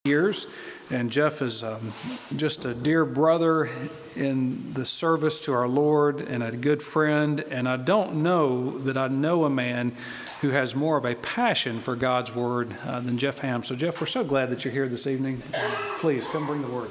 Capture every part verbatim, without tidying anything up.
years, and Jeff is um, just a dear brother in the service to our Lord and a good friend, and I don't know that I know a man who has more of a passion for God's Word uh, than Jeff Ham. So Jeff, we're so glad that you're here this evening. Please come bring the Word.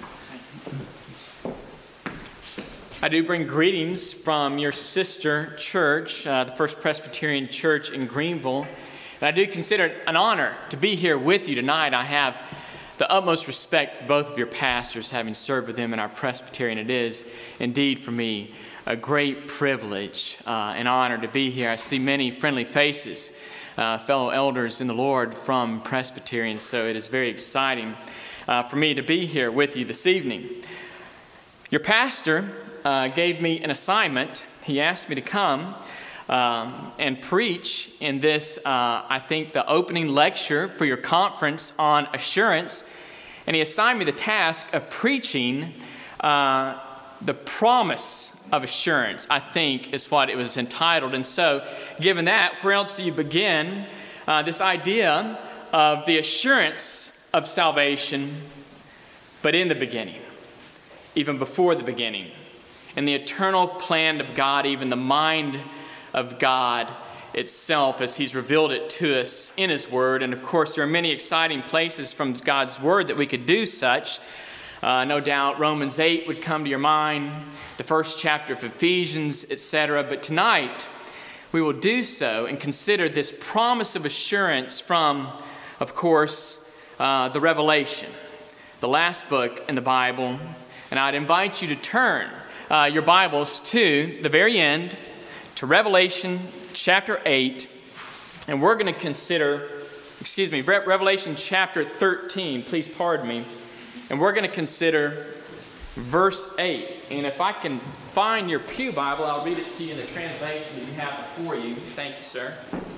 I do bring greetings from your sister church, uh, the First Presbyterian Church in Greenville. And I do consider it an honor to be here with you tonight. I have the utmost respect for both of your pastors, having served with them in our Presbyterian. It is indeed for me a great privilege uh, and honor to be here. I see many friendly faces, uh, fellow elders in the Lord from Presbyterian, so it is very exciting uh, for me to be here with you this evening. Your pastor uh, gave me an assignment. He asked me to come Um, and preach in this, uh, I think, the opening lecture for your conference on assurance. And he assigned me the task of preaching uh, the promise of assurance, I think is what it was entitled. And so, given that, where else do you begin uh, this idea of the assurance of salvation, but in the beginning, even before the beginning, and the eternal plan of God, even the mind of God itself as He's revealed it to us in His Word. And of course, there are many exciting places from God's Word that we could do such. Uh, no doubt Romans eight would come to your mind, the first chapter of Ephesians, et cetera. But tonight, we will do so and consider this promise of assurance from, of course, uh, the Revelation, the last book in the Bible. And I'd invite you to turn uh, your Bibles to the very end, to Revelation chapter eight, and we're going to consider, excuse me, Re- Revelation chapter thirteen, please pardon me, and we're going to consider verse eight. And if I can find your pew Bible, I'll read it to you in the translation that you have before you. Thank you, sir.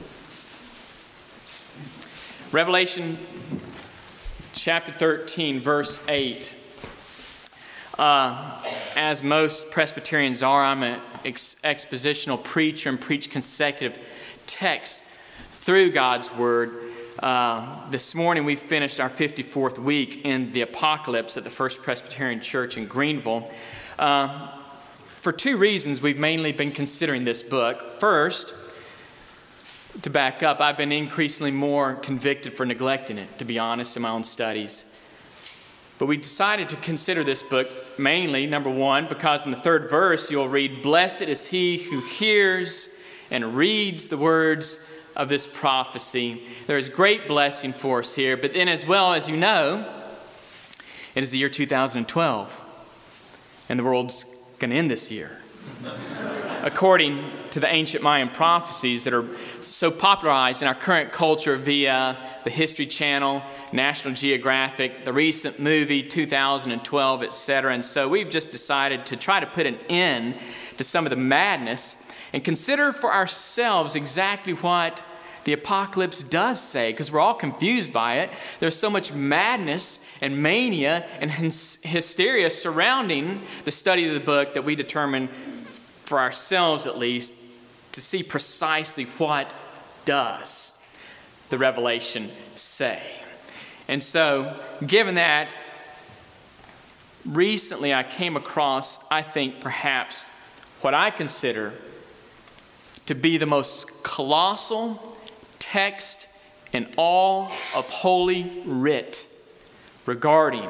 Revelation chapter thirteen, verse eight. Uh, as most Presbyterians are, I'm an ex- expositional preacher and preach consecutive texts through God's Word. Uh, this morning we finished our fifty-fourth week in the Apocalypse at the First Presbyterian Church in Greenville. Uh, for two reasons we've mainly been considering this book. First, to back up, I've been increasingly more convicted for neglecting it, to be honest, in my own studies. But we decided to consider this book mainly, number one, because in the third verse you'll read, "Blessed is he who hears and reads the words of this prophecy." There is great blessing for us here. But then as well, as you know, it is the year two thousand twelve. And the world's going to end this year. According to the ancient Mayan prophecies that are so popularized in our current culture via the History Channel, National Geographic, the recent movie two thousand twelve, et cetera. And so we've just decided to try to put an end to some of the madness and consider for ourselves exactly what the apocalypse does say, because we're all confused by it. There's so much madness and mania and hysteria surrounding the study of the book that we determine, for ourselves at least, to see precisely what does the Revelation say. And so, given that, recently I came across, I think perhaps, what I consider to be the most colossal text in all of Holy Writ regarding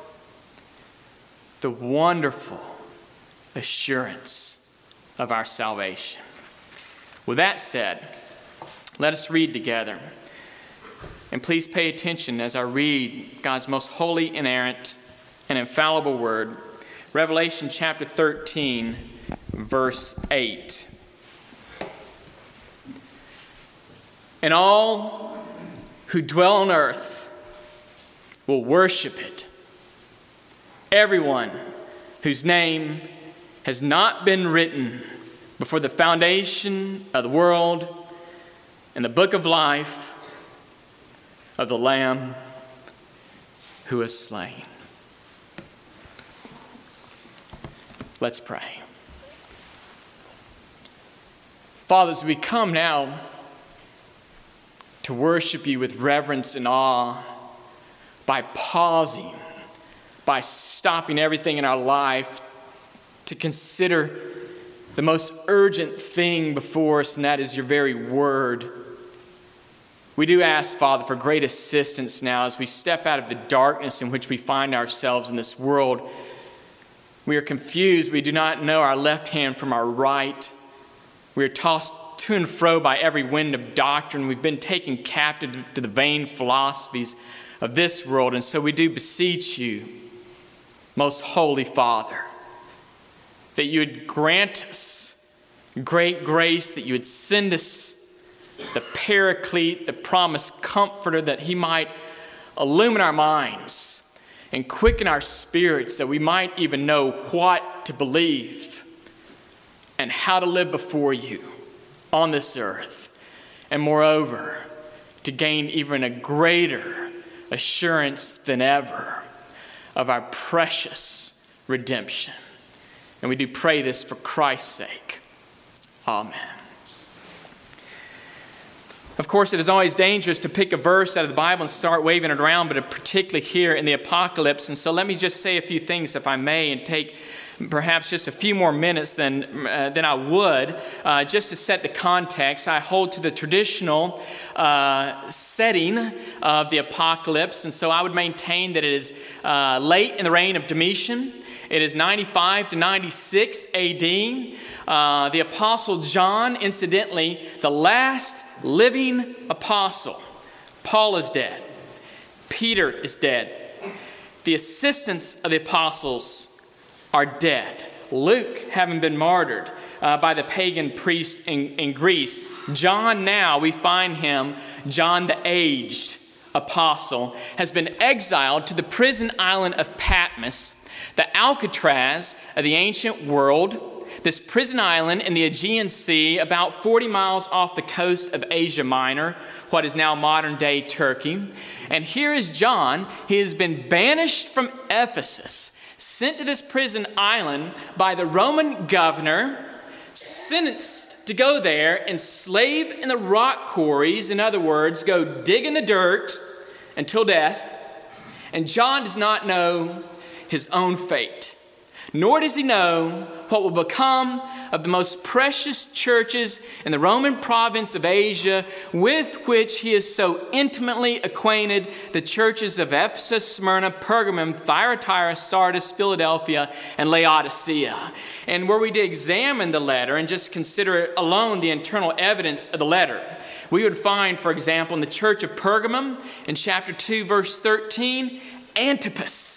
the wonderful assurance of our salvation. With that said, let us read together. And please pay attention as I read God's most holy, inerrant, and infallible word. Revelation chapter thirteen, verse eight. "And all who dwell on earth will worship it. Everyone whose name has not been written before the foundation of the world in the book of life of the Lamb who is slain." Let's pray. Father, as we come now to worship you with reverence and awe, by pausing, by stopping everything in our life to consider the most urgent thing before us, and that is your very word. We do ask, Father, for great assistance now as we step out of the darkness in which we find ourselves in this world. We are confused. We do not know our left hand from our right. We are tossed to and fro by every wind of doctrine. We've been taken captive to the vain philosophies of this world. And so we do beseech you, most holy Father, that you would grant us great grace, that you would send us the Paraclete, the promised Comforter, that he might illumine our minds and quicken our spirits, that we might even know what to believe and how to live before you on this earth. And moreover, to gain even a greater assurance than ever of our precious redemption. And we do pray this for Christ's sake. Amen. Of course, it is always dangerous to pick a verse out of the Bible and start waving it around, but particularly here in the Apocalypse. And so let me just say a few things, if I may, and take perhaps just a few more minutes than, uh, than I would, uh, just to set the context. I hold to the traditional uh, setting of the Apocalypse, and so I would maintain that it is uh, late in the reign of Domitian. It is ninety-five to ninety-six A D. Uh, the Apostle John, incidentally, the last living apostle. Paul is dead. Peter is dead. The assistants of the apostles are dead. Luke, having been martyred uh, by the pagan priest in, in Greece. John, now we find him, John the aged apostle, has been exiled to the prison island of Patmos, the Alcatraz of the ancient world. This prison island in the Aegean Sea, about forty miles off the coast of Asia Minor, what is now modern-day Turkey. And here is John. He has been banished from Ephesus, sent to this prison island by the Roman governor, sentenced to go there and slave in the rock quarries. In other words, go dig in the dirt until death. And John does not know his own fate, nor does he know what will become of the most precious churches in the Roman province of Asia, with which he is so intimately acquainted, the churches of Ephesus, Smyrna, Pergamum, Thyatira, Sardis, Philadelphia, and Laodicea. And were we to examine the letter and just consider alone the internal evidence of the letter, we would find, for example, in the church of Pergamum, in chapter two, verse thirteen, Antipas,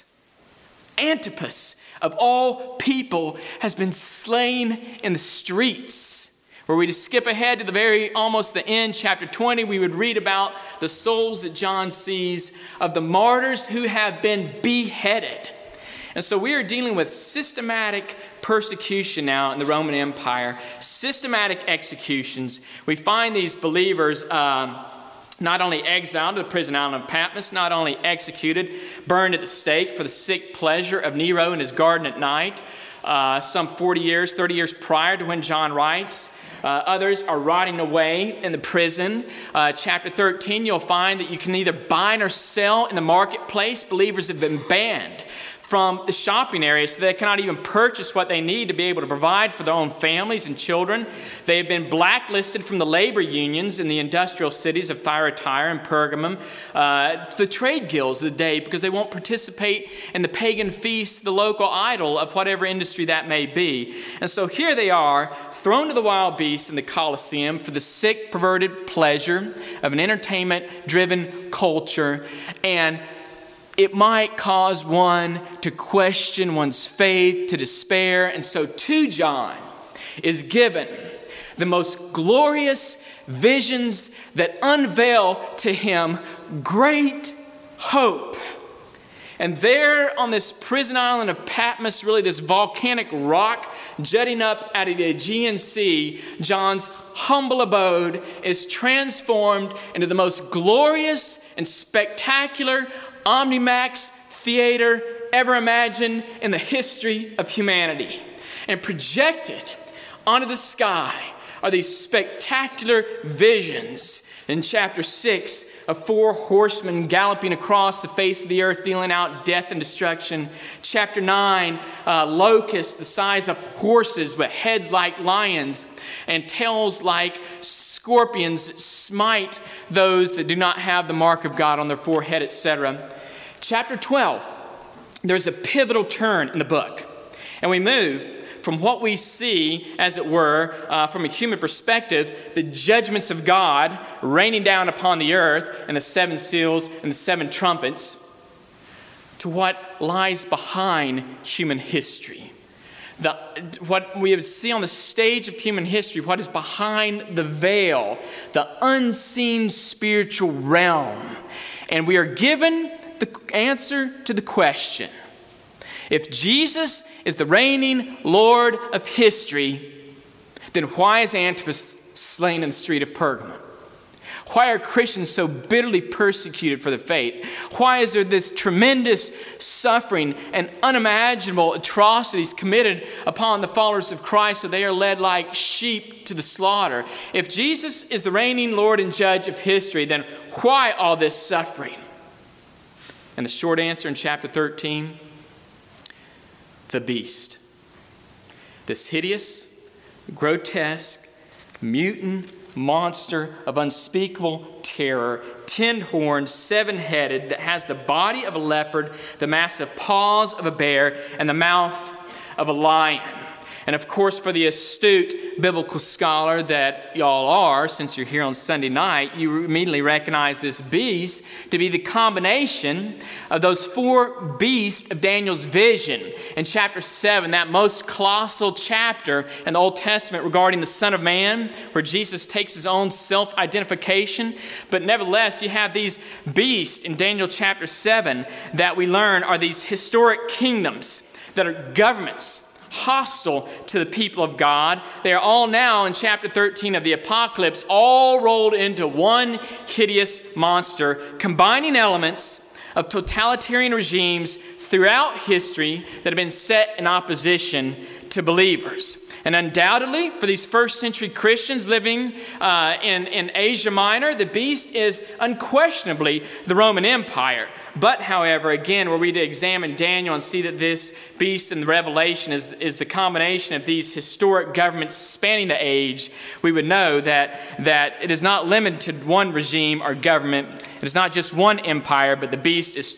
Antipas, of all people, has been slain in the streets. Were we to skip ahead to the very, almost the end, chapter twenty, we would read about the souls that John sees of the martyrs who have been beheaded. And so we are dealing with systematic persecution now in the Roman Empire, systematic executions. We find these believers um, not only exiled to the prison island of Patmos, not only executed, burned at the stake for the sick pleasure of Nero in his garden at night, uh, some forty years, thirty years prior to when John writes. Uh, others are rotting away in the prison. Uh, chapter thirteen, you'll find that you can neither buy nor sell in the marketplace. Believers have been banned from the shopping area, so they cannot even purchase what they need to be able to provide for their own families and children. They have been blacklisted from the labor unions in the industrial cities of Thyatira and Pergamum, uh, to the trade guilds of the day, because they won't participate in the pagan feast, the local idol of whatever industry that may be. And so here they are, thrown to the wild beasts in the Colosseum for the sick, perverted pleasure of an entertainment-driven culture. And it might cause one to question one's faith, to despair. And so to John is given the most glorious visions that unveil to him great hope. And there on this prison island of Patmos, really this volcanic rock jutting up out of the Aegean Sea, John's humble abode is transformed into the most glorious and spectacular Omnimax theater ever imagined in the history of humanity. And projected onto the sky are these spectacular visions In chapter six, of four horsemen galloping across the face of the earth, dealing out death and destruction. Chapter nine, uh, locusts the size of horses with heads like lions and tails like scorpions smite those that do not have the mark of God on their forehead, et cetera. Chapter twelve, there's a pivotal turn in the book. And we move from what we see, as it were, uh, from a human perspective, the judgments of God raining down upon the earth and the seven seals and the seven trumpets, to what lies behind human history. The, what we would see on the stage of human history, what is behind the veil, the unseen spiritual realm. And we are given the answer to the question: if Jesus is the reigning Lord of history, then why is Antipas slain in the street of Pergamum? Why are Christians so bitterly persecuted for the faith? Why is there this tremendous suffering and unimaginable atrocities committed upon the followers of Christ so they are led like sheep to the slaughter? If Jesus is the reigning Lord and Judge of history, then why all this suffering? And the short answer in chapter thirteen: the beast. This hideous, grotesque, mutant monster of unspeakable terror, ten-horned, seven-headed, that has the body of a leopard, the massive paws of a bear, and the mouth of a lion. And of course, for the astute biblical scholar that y'all are, since you're here on Sunday night, you immediately recognize this beast to be the combination of those four beasts of Daniel's vision in chapter seven, that most colossal chapter in the Old Testament regarding the Son of Man, where Jesus takes his own self-identification. But nevertheless, you have these beasts in Daniel chapter seven that we learn are these historic kingdoms that are governments hostile to the people of God. They are all now in chapter thirteen of the Apocalypse, all rolled into one hideous monster, combining elements of totalitarian regimes throughout history that have been set in opposition to believers. And undoubtedly, for these first century Christians living uh, in, in Asia Minor, the beast is unquestionably the Roman Empire. But, however, again, were we to examine Daniel and see that this beast in the Revelation is, is the combination of these historic governments spanning the age, we would know that, that it is not limited to one regime or government. It is not just one empire, but the beast is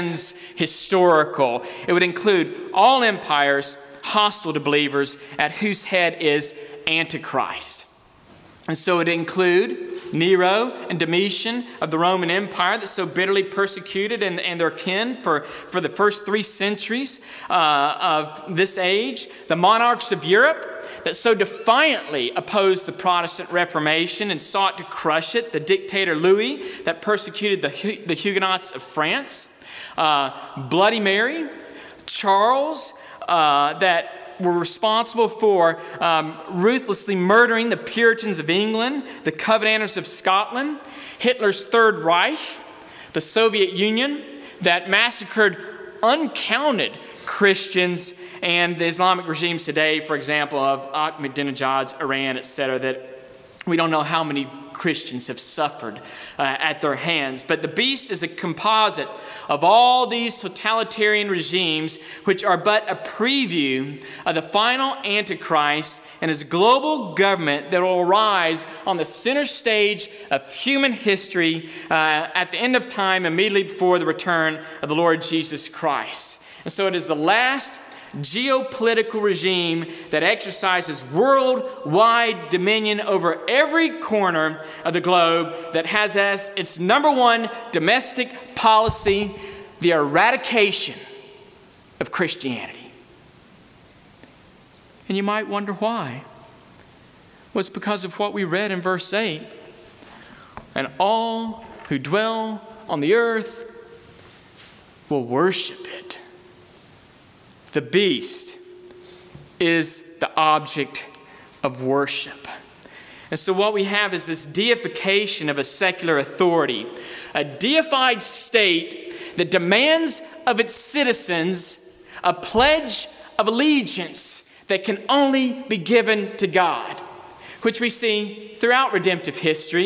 trans-historical. It would include all empires hostile to believers, at whose head is Antichrist. And so it include Nero and Domitian of the Roman Empire that so bitterly persecuted and, and their kin for, for the first three centuries uh, of this age. The monarchs of Europe that so defiantly opposed the Protestant Reformation and sought to crush it. The dictator Louis that persecuted the, the Huguenots of France. Uh, Bloody Mary, Charles, Uh, that were responsible for um, ruthlessly murdering the Puritans of England, the Covenanters of Scotland, Hitler's Third Reich, the Soviet Union that massacred uncounted Christians, and the Islamic regimes today, for example, of Ahmadinejad's Iran, et cetera, that we don't know how many Christians have suffered uh, at their hands. But the beast is a composite of all these totalitarian regimes, which are but a preview of the final Antichrist and his global government that will arise on the center stage of human history uh, at the end of time, immediately before the return of the Lord Jesus Christ. And so it is the last geopolitical regime that exercises worldwide dominion over every corner of the globe, that has as its number one domestic policy the eradication of Christianity. And you might wonder why. Well, it's because of what we read in verse eight. And all who dwell on the earth will worship it. The beast is the object of worship. And so what we have is this deification of a secular authority, a deified state that demands of its citizens a pledge of allegiance that can only be given to God, which we see throughout redemptive history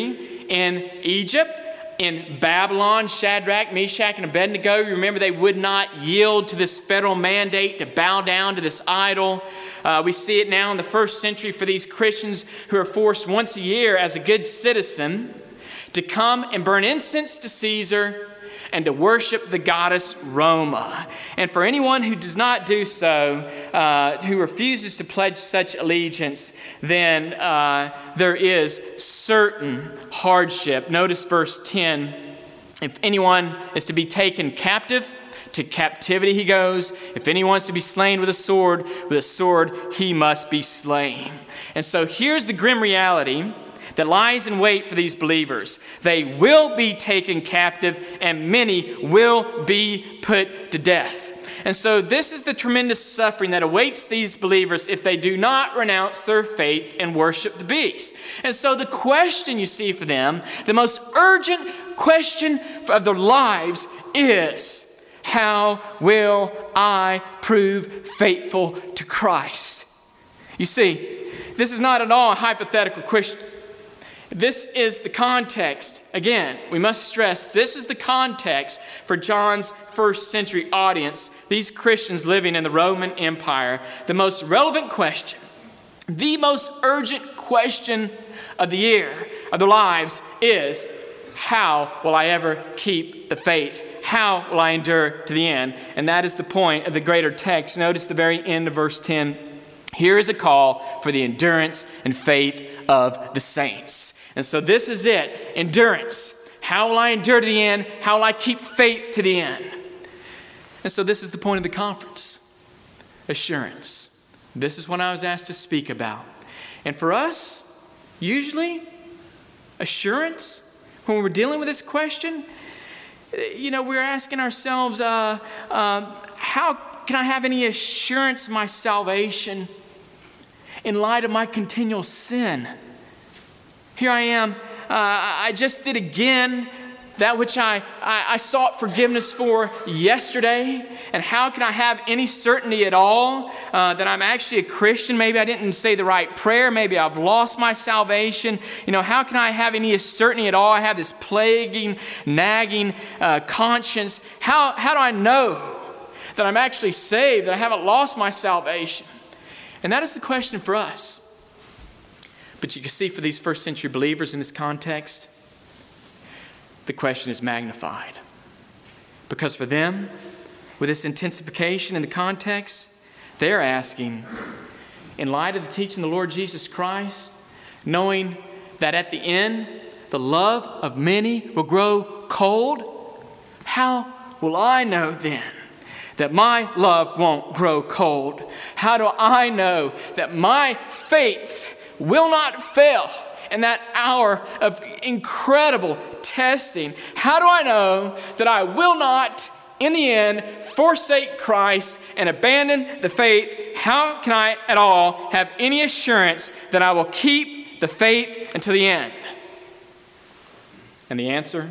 in Egypt, in Babylon, Shadrach, Meshach, and Abednego. You remember they would not yield to this federal mandate to bow down to this idol. Uh, we see it now in the first century for these Christians who are forced once a year as a good citizen to come and burn incense to Caesar and to worship the goddess Roma. And for anyone who does not do so, uh, who refuses to pledge such allegiance, then uh, there is certain hardship. Notice verse ten. If anyone is to be taken captive, to captivity he goes. If anyone is to be slain with a sword, with a sword he must be slain. And so here's the grim reality that lies in wait for these believers. They will be taken captive, and many will be put to death. And so this is the tremendous suffering that awaits these believers if they do not renounce their faith and worship the beast. And so the question you see for them, the most urgent question of their lives is, how will I prove faithful to Christ? You see, this is not at all a hypothetical question. This is the context. Again, we must stress, this is the context for John's first century audience, these Christians living in the Roman Empire. The most relevant question, the most urgent question of the year, of their lives is, how will I ever keep the faith? How will I endure to the end? And that is the point of the greater text. Notice the very end of verse ten. Here is a call for the endurance and faith of the saints. And so this is it, endurance. How will I endure to the end? How will I keep faith to the end? And so this is the point of the conference, assurance. This is what I was asked to speak about. And for us, usually, assurance, when we're dealing with this question, you know, we're asking ourselves, uh, uh, how can I have any assurance of my salvation in light of my continual sin? Here I am, uh, I just did again that which I, I, I sought forgiveness for yesterday. And how can I have any certainty at all uh, that I'm actually a Christian? Maybe I didn't say the right prayer. Maybe I've lost my salvation. You know, how can I have any certainty at all? I have this plaguing, nagging uh, conscience. How, how do I know that I'm actually saved, that I haven't lost my salvation? And that is the question for us. But you can see for these first century believers in this context, the question is magnified. Because for them, with this intensification in the context, they're asking, in light of the teaching of the Lord Jesus Christ, knowing that at the end, the love of many will grow cold, how will I know then that my love won't grow cold? How do I know that my faith will not fail in that hour of incredible testing? How do I know that I will not, in the end, forsake Christ and abandon the faith? How can I at all have any assurance that I will keep the faith until the end? And the answer?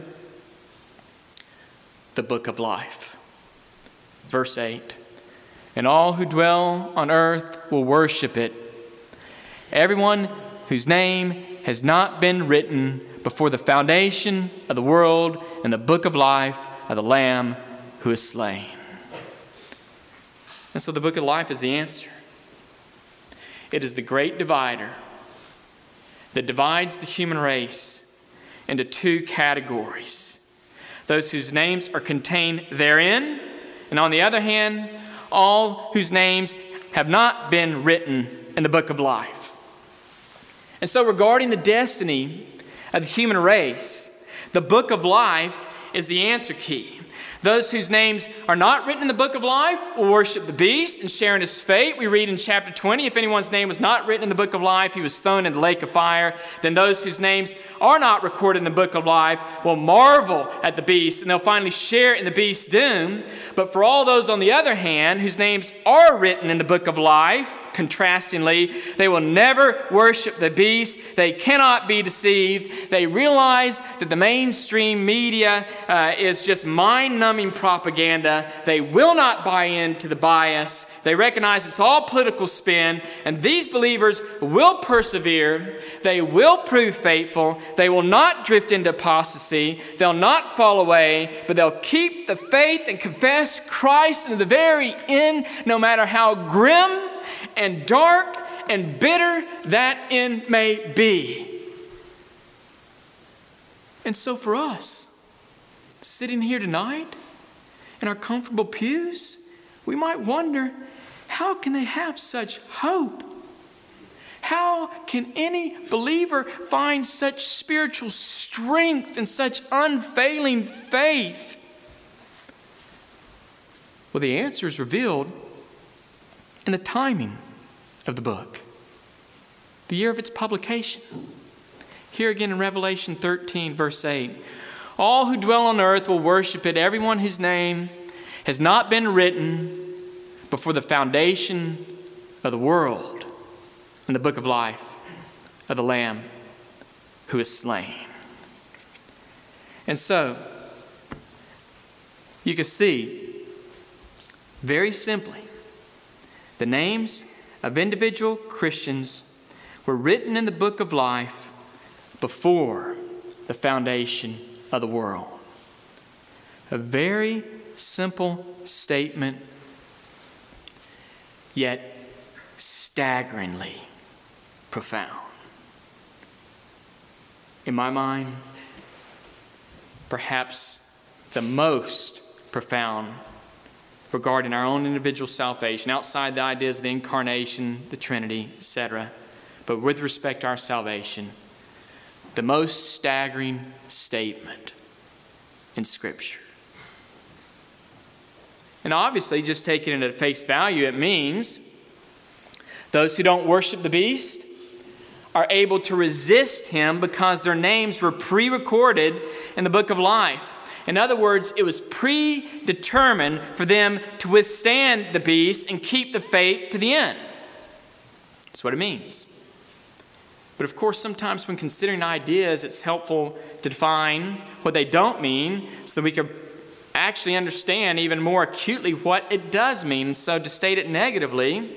The book of life. Verse eight. And all who dwell on earth will worship it. Everyone whose name has not been written before the foundation of the world in the book of life of the Lamb who is slain. And so the book of life is the answer. It is the great divider that divides the human race into two categories. Those whose names are contained therein, and on the other hand, all whose names have not been written in the book of life. And so regarding the destiny of the human race, the book of life is the answer key. Those whose names are not written in the book of life will worship the beast and share in his fate. We read in chapter twenty, if anyone's name was not written in the book of life, he was thrown in the lake of fire. Then those whose names are not recorded in the book of life will marvel at the beast, and they'll finally share in the beast's doom. But for all those, on the other hand, whose names are written in the book of life, contrastingly. They will never worship the beast. They cannot be deceived. They realize that the mainstream media uh, is just mind-numbing propaganda. They will not buy into the bias. They recognize it's all political spin, and these believers will persevere. They will prove faithful. They will not drift into apostasy. They'll not fall away, but they'll keep the faith and confess Christ into the very end, no matter how grim and dark and bitter that end may be. And so for us, sitting here tonight in our comfortable pews, we might wonder, how can they have such hope? How can any believer find such spiritual strength and such unfailing faith? Well, the answer is revealed in the timing of the book, the year of its publication. Here again in Revelation thirteen, verse eight, all who dwell on earth will worship it, everyone whose name has not been written before the foundation of the world in the book of life of the Lamb who is slain. And so, you can see, very simply, the names of individual Christians were written in the book of life before the foundation of the world. A very simple statement, yet staggeringly profound. In my mind, perhaps the most profound regarding our own individual salvation, outside the ideas of the incarnation, the Trinity, et cetera, but with respect to our salvation, the most staggering statement in Scripture. And obviously, just taking it at face value, it means those who don't worship the beast are able to resist him because their names were pre-recorded in the book of life. In other words, it was predetermined for them to withstand the beast and keep the faith to the end. That's what it means. But of course, sometimes when considering ideas, it's helpful to define what they don't mean so that we can actually understand even more acutely what it does mean. So to state it negatively,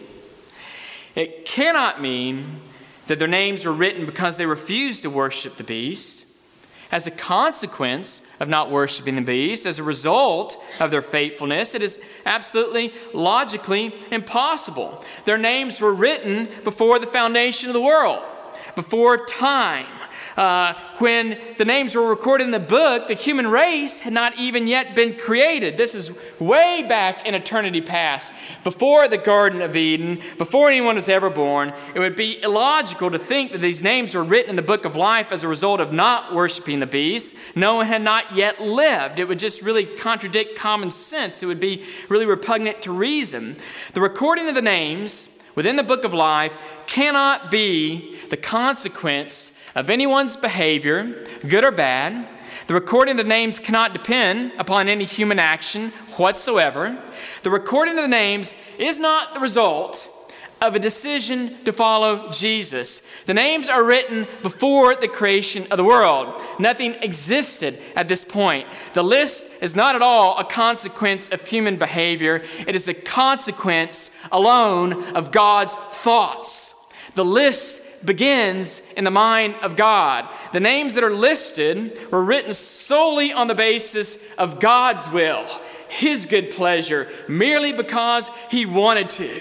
it cannot mean that their names were written because they refused to worship the beast. As a consequence of not worshiping the beast, as a result of their faithfulness, it is absolutely logically impossible. Their names were written before the foundation of the world, before time. Uh, when the names were recorded in the book, the human race had not even yet been created. This is way back in eternity past, before the Garden of Eden, before anyone was ever born. It would be illogical to think that these names were written in the book of life as a result of not worshiping the beast. No one had not yet lived. It would just really contradict common sense. It would be really repugnant to reason. The recording of the names within the book of life cannot be the consequence of anyone's behavior, good or bad. The recording of the names cannot depend upon any human action whatsoever. The recording of the names is not the result of a decision to follow Jesus. The names are written before the creation of the world. Nothing existed at this point. The list is not at all a consequence of human behavior. It is a consequence alone of God's thoughts. The list begins in the mind of God. The names that are listed were written solely on the basis of God's will, His good pleasure, merely because He wanted to.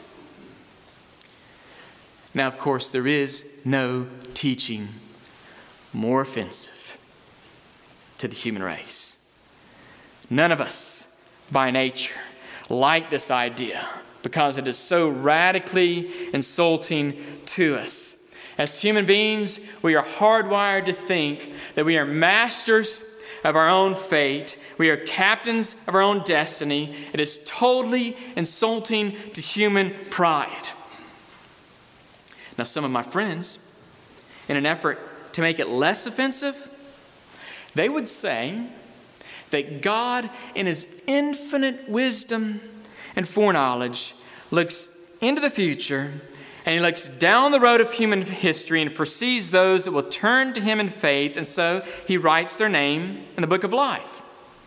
Now, of course, there is no teaching more offensive to the human race. None of us, by nature, like this idea, because it is so radically insulting to us. As human beings, we are hardwired to think that we are masters of our own fate. We are captains of our own destiny. It is totally insulting to human pride. Now, some of my friends, in an effort to make it less offensive, they would say that God, in His infinite wisdom and foreknowledge, looks into the future, and he looks down the road of human history and foresees those that will turn to him in faith, and so he writes their name in the book of life.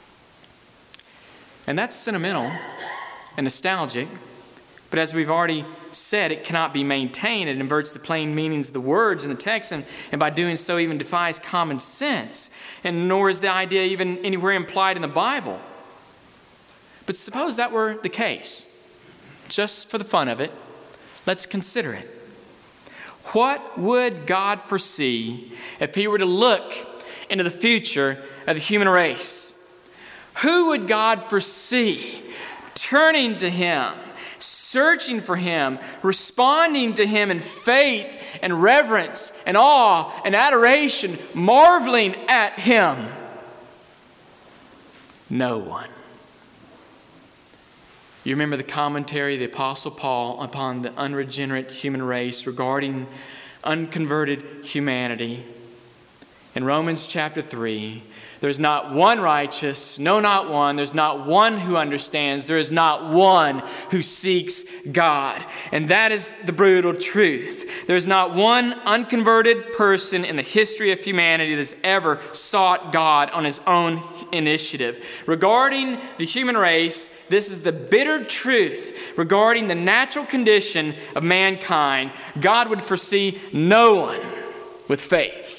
And that's sentimental and nostalgic, but as we've already said, it cannot be maintained. It inverts the plain meanings of the words in the text, and, and by doing so even defies common sense, and nor is the idea even anywhere implied in the Bible. But suppose that were the case, just for the fun of it, let's consider it. What would God foresee if he were to look into the future of the human race? Who would God foresee turning to him, searching for him, responding to him in faith and reverence and awe and adoration, marveling at him? No one. You remember the commentary of the Apostle Paul upon the unregenerate human race regarding unconverted humanity. In Romans chapter three, there's not one righteous, no, not one. There's not one who understands. There is not one who seeks God. And that is the brutal truth. There's not one unconverted person in the history of humanity that's ever sought God on his own initiative. Regarding the human race, this is the bitter truth regarding the natural condition of mankind. God would foresee no one with faith.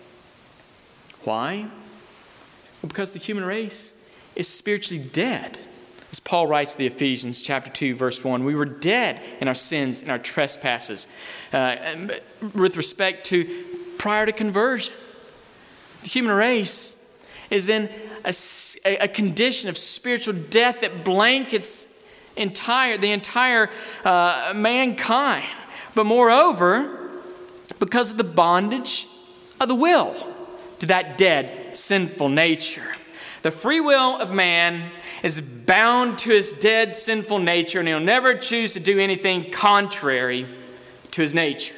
Why? Well, because the human race is spiritually dead. As Paul writes to the Ephesians chapter two, verse one, we were dead in our sins and our trespasses uh, with respect to prior to conversion. The human race is in a, a condition of spiritual death that blankets entire the entire uh, mankind. But moreover, because of the bondage of the will to that dead, sinful nature. The free will of man is bound to his dead, sinful nature, and he'll never choose to do anything contrary to his nature.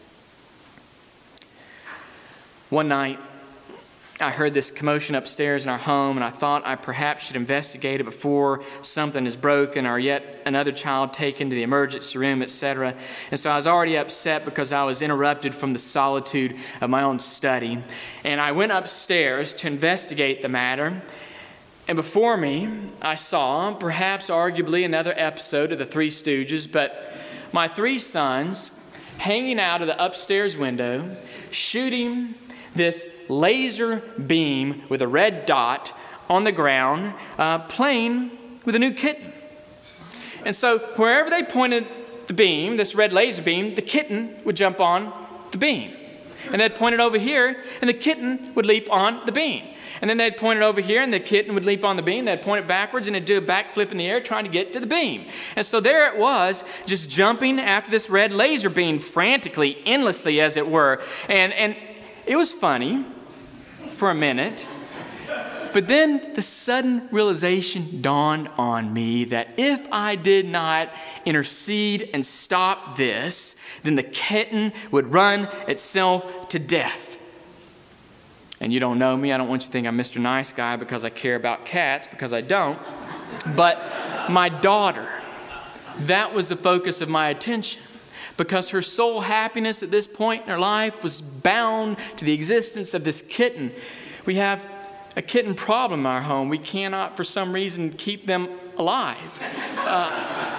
One night, I heard this commotion upstairs in our home, and I thought I perhaps should investigate it before something is broken or yet another child taken to the emergency room, et cetera. And so I was already upset because I was interrupted from the solitude of my own study. And I went upstairs to investigate the matter. And before me, I saw, perhaps arguably, another episode of the Three Stooges, but my three sons hanging out of the upstairs window, shooting this laser beam with a red dot on the ground, uh, playing with a new kitten. And so wherever they pointed the beam, this red laser beam, the kitten would jump on the beam. And they'd point it over here, and the kitten would leap on the beam. And then they'd point it over here, and the kitten would leap on the beam. They'd point it backwards, and it'd do a backflip in the air trying to get to the beam. And so there it was, just jumping after this red laser beam frantically, endlessly, as it were. And, and it was funny for a minute. But then the sudden realization dawned on me that if I did not intercede and stop this, then the kitten would run itself to death. And you don't know me. I don't want you to think I'm Mister Nice Guy because I care about cats, because I don't. But my daughter, that was the focus of my attention, because her sole happiness at this point in her life was bound to the existence of this kitten. We have a kitten problem in our home. We cannot, for some reason, keep them alive. Uh,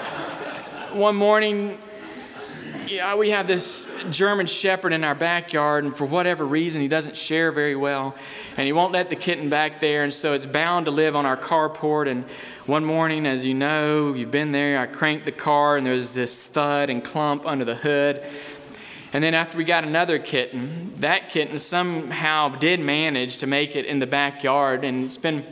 one morning, yeah, we have this German Shepherd in our backyard, and for whatever reason, he doesn't share very well, and he won't let the kitten back there, and so it's bound to live on our carport. And one morning, as you know, you've been there, I cranked the car, and there's this thud and clump under the hood. And then after we got another kitten, that kitten somehow did manage to make it in the backyard, and it's been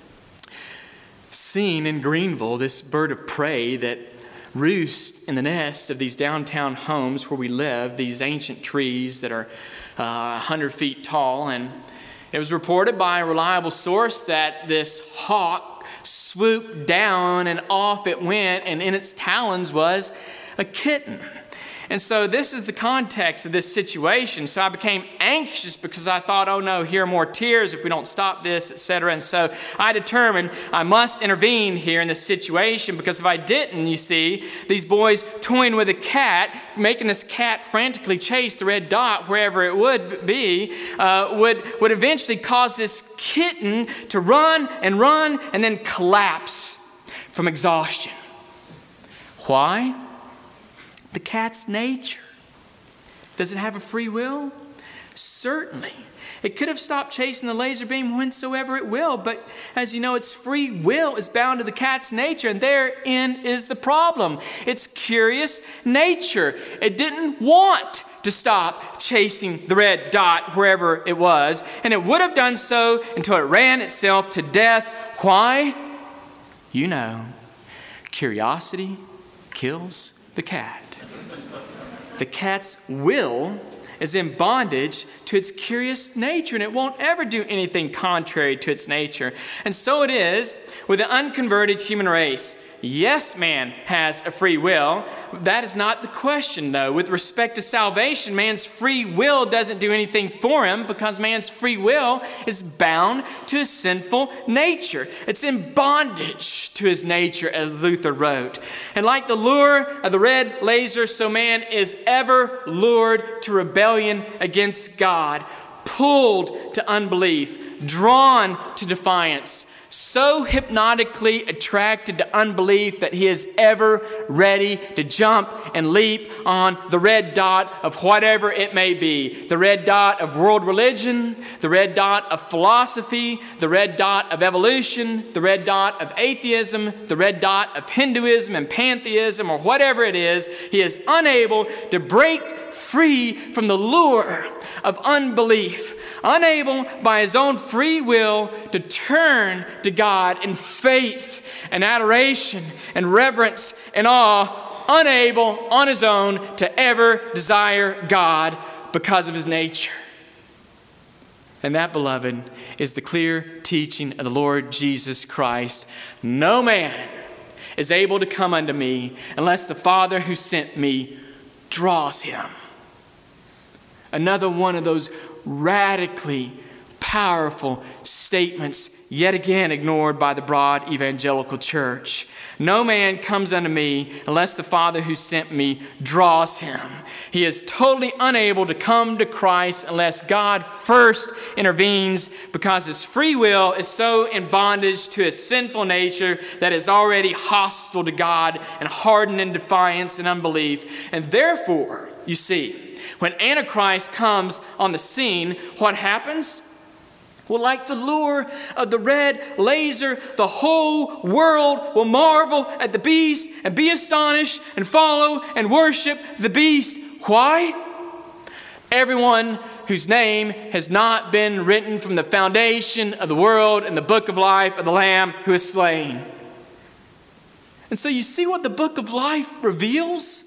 seen in Greenville, this bird of prey that roosts in the nest of these downtown homes where we live, these ancient trees that are uh, one hundred feet tall. And it was reported by a reliable source that this hawk swooped down and off it went, and in its talons was a kitten. And so this is the context of this situation. So I became anxious because I thought, oh no, here are more tears if we don't stop this, et cetera. And so I determined I must intervene here in this situation, because if I didn't, you see, these boys toying with a cat, making this cat frantically chase the red dot wherever it would be, uh, would, would eventually cause this kitten to run and run and then collapse from exhaustion. Why? The cat's nature. Does it have a free will? Certainly. It could have stopped chasing the laser beam whensoever it will, but as you know, its free will is bound to the cat's nature, and therein is the problem. Its curious nature. It didn't want to stop chasing the red dot wherever it was, and it would have done so until it ran itself to death. Why? You know, curiosity kills the cat. The cat's will is in bondage to its curious nature, and it won't ever do anything contrary to its nature. And so it is with the unconverted human race. Yes, man has a free will. That is not the question, though. With respect to salvation, man's free will doesn't do anything for him, because man's free will is bound to his sinful nature. It's in bondage to his nature, as Luther wrote. And like the lure of the red laser, so man is ever lured to rebellion against God, pulled to unbelief, drawn to defiance, so hypnotically attracted to unbelief that he is ever ready to jump and leap on the red dot of whatever it may be. The red dot of world religion, the red dot of philosophy, the red dot of evolution, the red dot of atheism, the red dot of Hinduism and pantheism, or whatever it is. He is unable to break free from the lure of unbelief, unable by his own free will to turn to God in faith and adoration and reverence and awe, unable on his own to ever desire God because of his nature. And that, beloved, is the clear teaching of the Lord Jesus Christ. No man is able to come unto me unless the Father who sent me draws him. Another one of those radically powerful statements, yet again ignored by the broad evangelical church. No man comes unto me unless the Father who sent me draws him. He is totally unable to come to Christ unless God first intervenes, because his free will is so in bondage to his sinful nature that is already hostile to God and hardened in defiance and unbelief. And therefore, you see, when Antichrist comes on the scene, what happens? Well, like the lure of the red laser, the whole world will marvel at the beast and be astonished and follow and worship the beast. Why? Everyone whose name has not been written from the foundation of the world in the book of life of the Lamb who is slain. And so you see what the book of life reveals?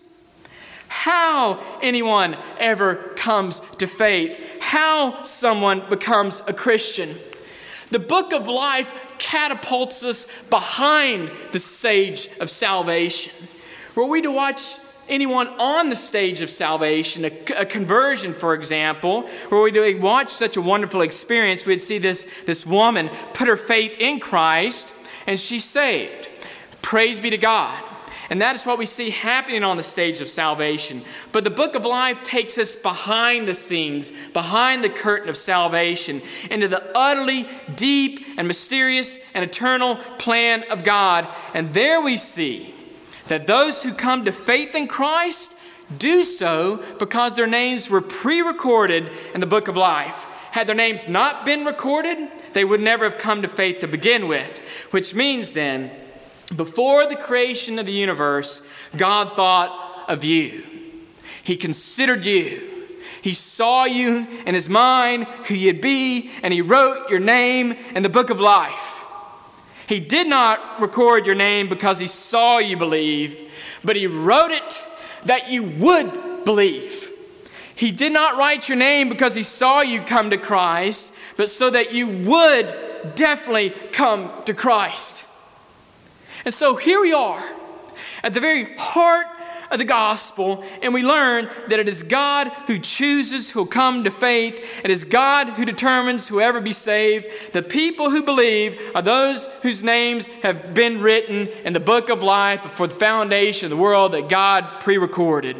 How anyone ever comes to faith, how someone becomes a Christian. The book of life catapults us behind the stage of salvation. Were we to watch anyone on the stage of salvation, a, a conversion, for example, where we do watch such a wonderful experience, we'd see this, this woman put her faith in Christ and she's saved. Praise be to God. And that is what we see happening on the stage of salvation. But the book of life takes us behind the scenes, behind the curtain of salvation, into the utterly deep and mysterious and eternal plan of God. And there we see that those who come to faith in Christ do so because their names were pre-recorded in the book of life. Had their names not been recorded, they would never have come to faith to begin with. Which means then, before the creation of the universe, God thought of you. He considered you. He saw you in his mind, who you'd be, and he wrote your name in the book of life. He did not record your name because he saw you believe, but he wrote it that you would believe. He did not write your name because he saw you come to Christ, but so that you would definitely come to Christ. And so here we are at the very heart of the gospel, and we learn that it is God who chooses who will come to faith. It is God who determines whoever be saved. The people who believe are those whose names have been written in the book of life before the foundation of the world that God pre-recorded.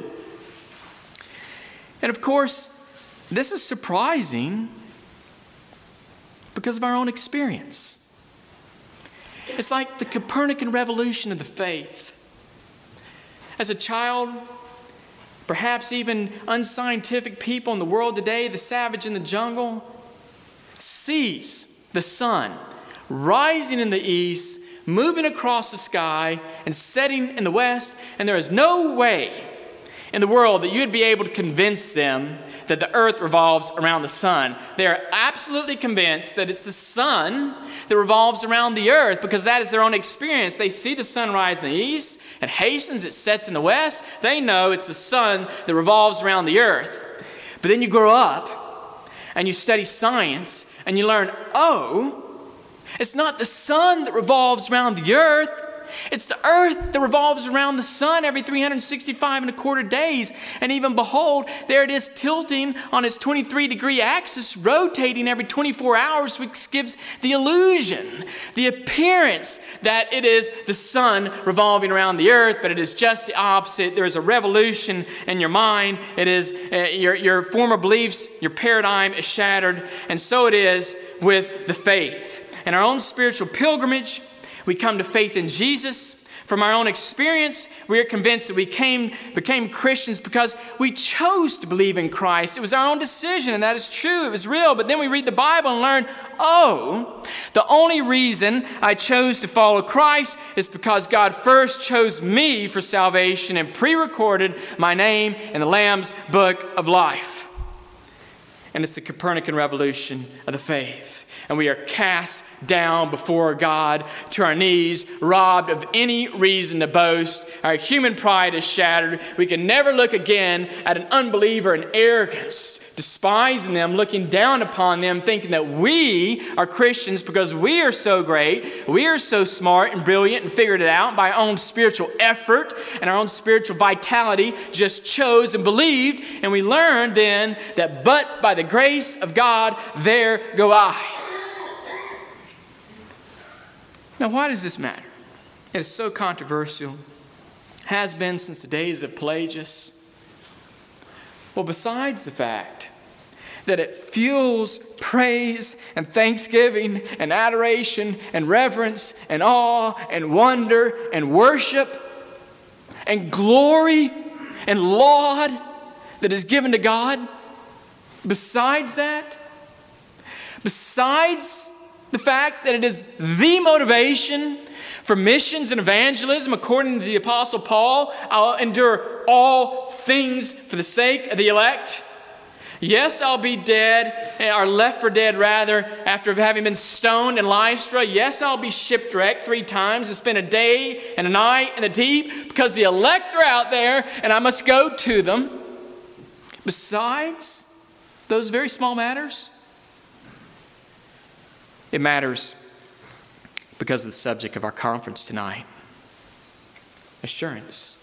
And of course, this is surprising because of our own experience. It's like the Copernican revolution of the faith. As a child, perhaps even unscientific people in the world today, the savage in the jungle, sees the sun rising in the east, moving across the sky, and setting in the west, and there is no way in the world that you'd be able to convince them that the earth revolves around the sun. They are absolutely convinced that it's the sun that revolves around the earth because that is their own experience. They see the sun rise in the east, it hastens, it sets in the west. They know it's the sun that revolves around the earth. But then you grow up and you study science and you learn, oh, it's not the sun that revolves around the earth. It's the earth that revolves around the sun every three hundred sixty-five and a quarter days. And even behold, there it is tilting on its twenty-three degree axis, rotating every twenty-four hours, which gives the illusion, the appearance that it is the sun revolving around the earth, but it is just the opposite. There is a revolution in your mind. It is uh, your, your former beliefs, your paradigm is shattered. And so it is with the faith. In our own spiritual pilgrimage, we come to faith in Jesus. From our own experience, we are convinced that we came, became Christians because we chose to believe in Christ. It was our own decision, and that is true. It was real. But then we read the Bible and learn, oh, the only reason I chose to follow Christ is because God first chose me for salvation and pre-recorded my name in the Lamb's book of life. And it's the Copernican revolution of the faith. And we are cast down before God to our knees, robbed of any reason to boast. Our human pride is shattered. We can never look again at an unbeliever in arrogance, despising them, looking down upon them, thinking that we are Christians because we are so great, we are so smart and brilliant and figured it out by our own spiritual effort and our own spiritual vitality, just chose and believed. And we learned then that but by the grace of God, there go I. Now, why does this matter? It is so controversial, has been since the days of Pelagius. Well, besides the fact that it fuels praise and thanksgiving and adoration and reverence and awe and wonder and worship and glory and laud that is given to God, besides that, besides the fact that it is the motivation for missions and evangelism, according to the Apostle Paul, I'll endure all things for the sake of the elect. Yes, I'll be dead, or left for dead rather, after having been stoned in Lystra. Yes, I'll be shipwrecked three times and spend a day and a night in the deep because the elect are out there and I must go to them. Besides those very small matters, it matters because of the subject of our conference tonight. Assurance.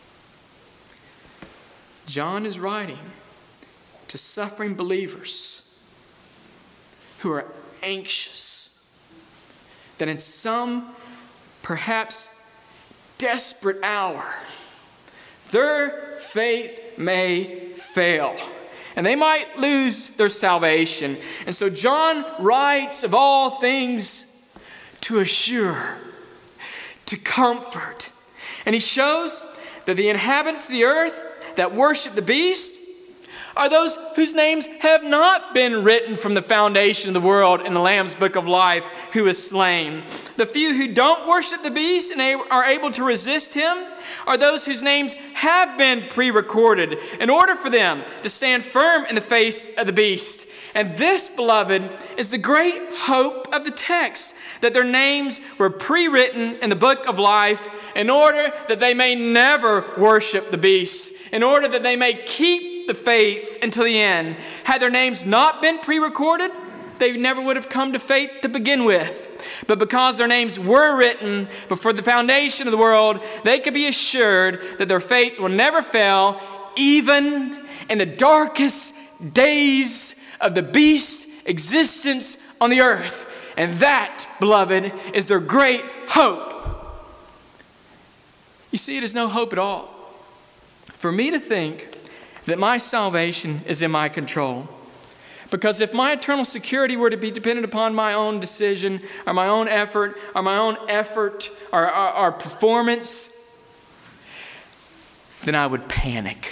John is writing to suffering believers who are anxious that in some perhaps desperate hour their faith may fail. And they might lose their salvation. And so John writes of all things to assure, to comfort. And he shows that the inhabitants of the earth that worship the beast are those whose names have not been written from the foundation of the world in the Lamb's book of life, who is slain. The few who don't worship the beast and are able to resist him are those whose names have been pre-recorded in order for them to stand firm in the face of the beast. And this, beloved, is the great hope of the text, that their names were pre-written in the book of life in order that they may never worship the beast, in order that they may keep the faith until the end. Had their names not been pre-recorded, they never would have come to faith to begin with. But because their names were written before the foundation of the world, they could be assured that their faith will never fail, even in the darkest days of the beast's existence on the earth. And that, beloved, is their great hope. You see, it is no hope at all for me to think that my salvation is in my control. Because if my eternal security were to be dependent upon my own decision, or my own effort, or my own effort, or our performance, then I would panic.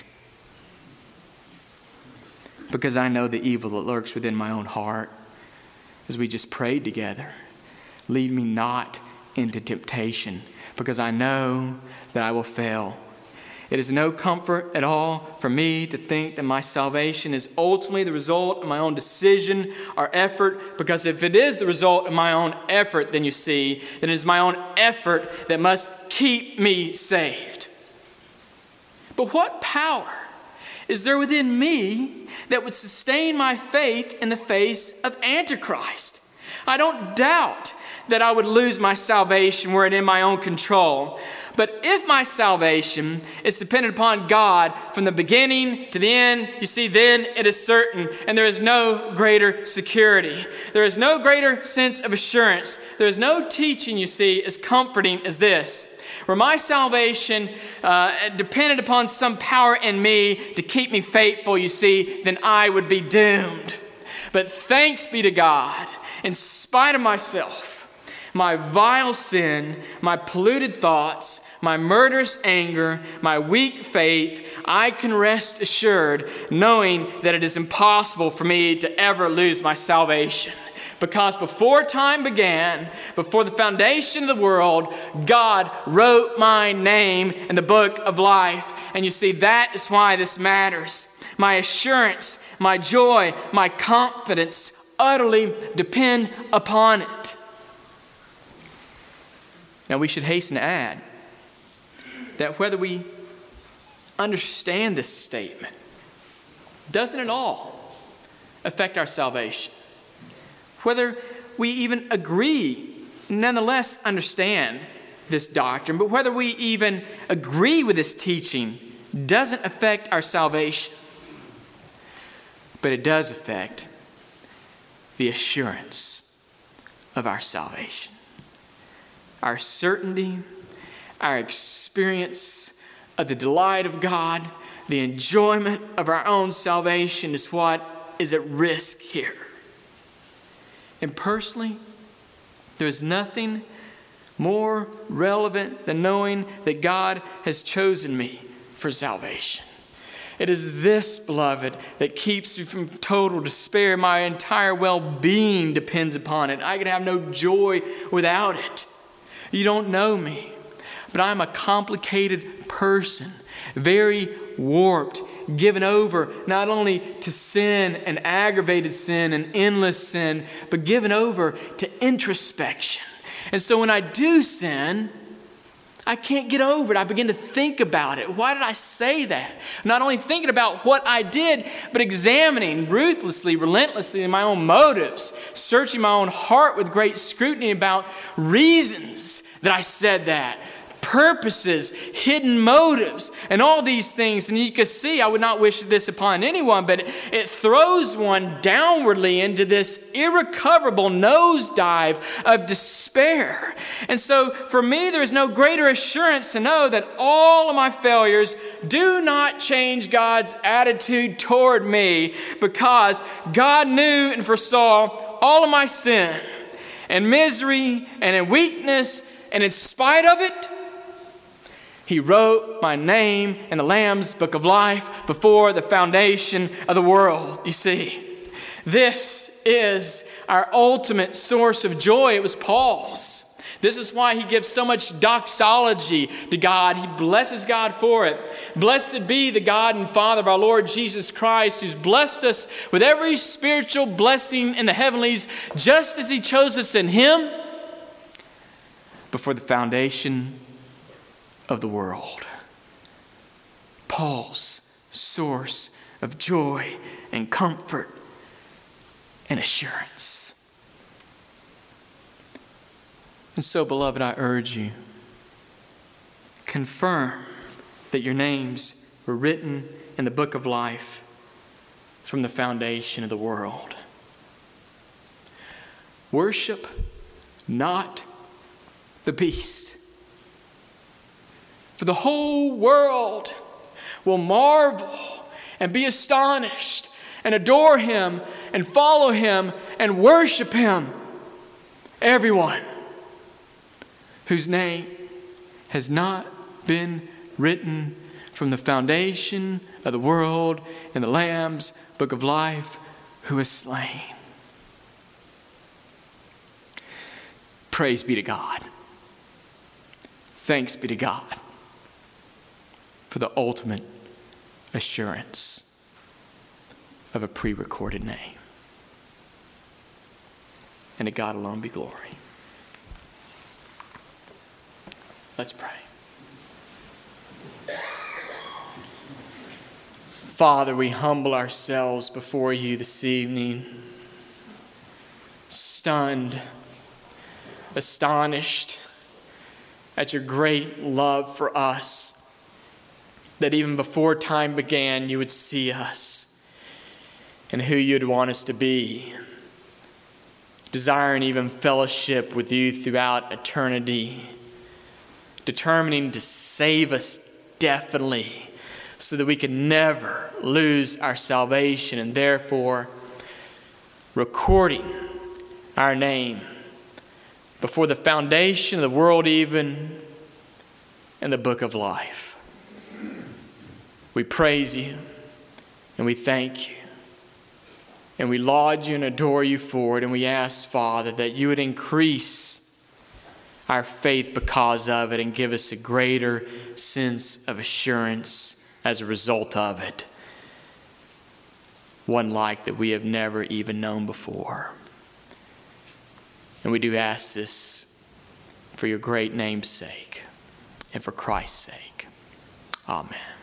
Because I know the evil that lurks within my own heart. As we just prayed together, lead me not into temptation, because I know that I will fail. It is no comfort at all for me to think that my salvation is ultimately the result of my own decision or effort, because if it is the result of my own effort, then you see, then it is my own effort that must keep me saved. But what power is there within me that would sustain my faith in the face of Antichrist? I don't doubt that I would lose my salvation were it in my own control. But if my salvation is dependent upon God from the beginning to the end, you see, then it is certain, and there is no greater security. There is no greater sense of assurance. There is no teaching, you see, as comforting as this. Were my salvation uh, dependent upon some power in me to keep me faithful, you see, then I would be doomed. But thanks be to God, in spite of myself, my vile sin, my polluted thoughts, my murderous anger, my weak faith, I can rest assured knowing that it is impossible for me to ever lose my salvation. Because before time began, before the foundation of the world, God wrote my name in the book of life. And you see, that is why this matters. My assurance, my joy, my confidence utterly depend upon it. Now, we should hasten to add that whether we understand this statement doesn't at all affect our salvation. Whether we even agree, nonetheless understand this doctrine, but whether we even agree with this teaching doesn't affect our salvation. But it does affect the assurance of our salvation. Our certainty, our experience of the delight of God, the enjoyment of our own salvation is what is at risk here. And personally, there's nothing more relevant than knowing that God has chosen me for salvation. It is this, beloved, that keeps me from total despair. My entire well-being depends upon it. I can have no joy without it. You don't know me, but I'm a complicated person, very warped, given over not only to sin and aggravated sin and endless sin, but given over to introspection. And so when I do sin, I can't get over it. I begin to think about it. Why did I say that? Not only thinking about what I did, but examining ruthlessly, relentlessly my own motives, searching my own heart with great scrutiny about reasons that I said that, purposes, hidden motives, and all these things. And you can see, I would not wish this upon anyone, but it throws one downwardly into this irrecoverable nosedive of despair. And so for me, there is no greater assurance to know that all of my failures do not change God's attitude toward me, because God knew and foresaw all of my sin and misery and in weakness, and in spite of it, He wrote my name in the Lamb's book of life before the foundation of the world. You see, this is our ultimate source of joy. It was Paul's. This is why he gives so much doxology to God. He blesses God for it. Blessed be the God and Father of our Lord Jesus Christ, who's blessed us with every spiritual blessing in the heavenlies, just as He chose us in Him before the foundation of the world. Paul's source of joy and comfort and assurance. And so, beloved, I urge you, confirm that your names were written in the book of life from the foundation of the world. Worship not the beast, for the whole world will marvel and be astonished and adore him and follow him and worship him. Everyone whose name has not been written from the foundation of the world in the Lamb's book of life, who is slain. Praise be to God. Thanks be to God for the ultimate assurance of a pre-recorded name. And to God alone be glory. Let's pray. Father, we humble ourselves before you this evening, stunned, astonished at your great love for us, that even before time began, you would see us and who you'd want us to be, desiring even fellowship with you throughout eternity, determining to save us definitely so that we could never lose our salvation, and therefore recording our name before the foundation of the world, even in the book of life. We praise you and we thank you and we laud you and adore you for it, and we ask, Father, that you would increase our faith because of it and give us a greater sense of assurance as a result of it, one like that we have never even known before. And we do ask this for your great name's sake and for Christ's sake. Amen.